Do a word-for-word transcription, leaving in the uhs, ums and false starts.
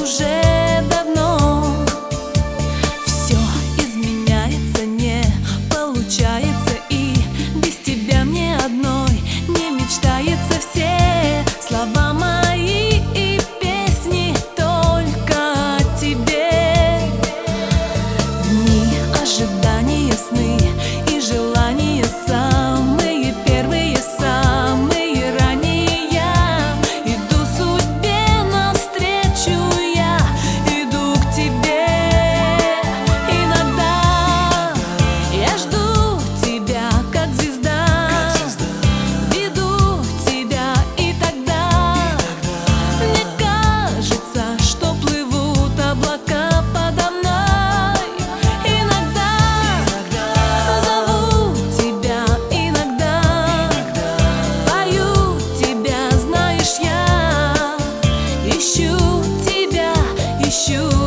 уже давно. Все изменяется, не получается, и без тебя мне одной не мечтается. Все слова мои и песни только о тебе. Дни ожидания, сны и желания самые первые, самые ранние. Я иду судьбе навстречу, я иду к тебе. Иногда я жду тебя, как звезда, веду тебя, и тогда мне кажется, что плывут облака подо мной. Иногда зову тебя, иногда пою тебя, знаешь, я ищу тебя, ищу.